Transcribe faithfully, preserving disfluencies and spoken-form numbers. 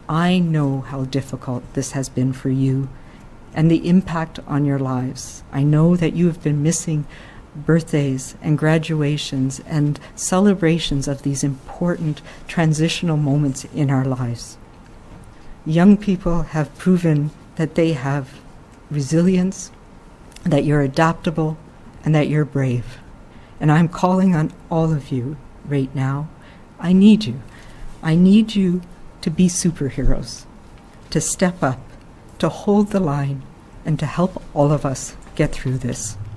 I know how difficult this has been for you and the impact on your lives. I know that you have been missing birthdays and graduations and celebrations of these important transitional moments in our lives. Young people have proven that they have resilience, that you're adaptable, and that you're brave. And I'm calling on all of you right now. I need you. I need you to be superheroes, to step up, to hold the line, and to help all of us get through this.